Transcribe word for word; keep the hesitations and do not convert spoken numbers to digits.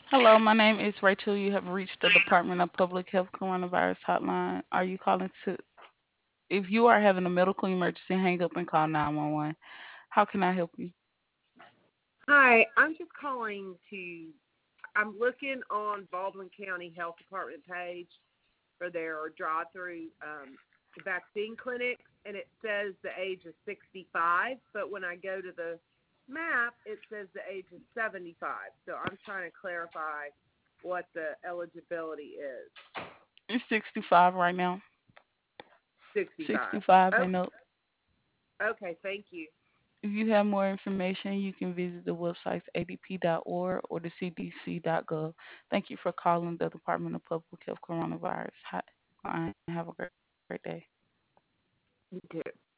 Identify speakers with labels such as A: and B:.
A: Hello, my name is Rachel. You have reached the Department of Public Health Coronavirus Hotline. Are you calling to, if you are having a medical emergency, hang up and call nine one one. How can I help you?
B: Hi, I'm just calling to. I'm looking on Baldwin County Health Department page for their drive-through um, vaccine clinics, and it says the age is sixty-five. But when I go to the map, it says the age is seventy-five. So I'm trying to clarify what the eligibility is.
A: It's sixty-five right now.
B: sixty-five.
A: sixty-five
B: Oh,
A: and up.
B: okay. Thank you.
A: If you have more information, you can visit the websites a d p dot org or the c d c dot gov. Thank you for calling the Department of Public Health Coronavirus Hotline. Have a great, great day.
B: You too.